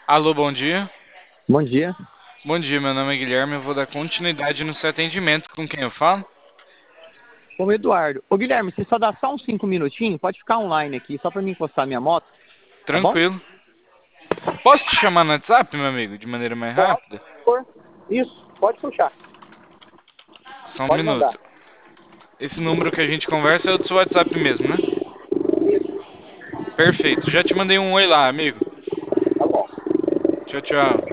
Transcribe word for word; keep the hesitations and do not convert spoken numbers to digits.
Alô, bom dia. Bom dia. Bom dia, meu nome é Guilherme. Eu vou dar continuidade no seu atendimento. Com quem eu falo? Ô Eduardo. Ô Guilherme, você só dá só uns cinco minutinhos? Pode ficar online aqui, só pra mim encostar minha moto, tá bom? Tranquilo. Posso te chamar no WhatsApp, meu amigo, de maneira mais Pode, rápida? por. Isso, pode puxar. Só um Pode mandar. minuto. Esse número que a gente conversa é o do seu WhatsApp mesmo, né? Isso, Perfeito. Já te mandei um oi lá, amigo. tá bom. Tchau, tchau.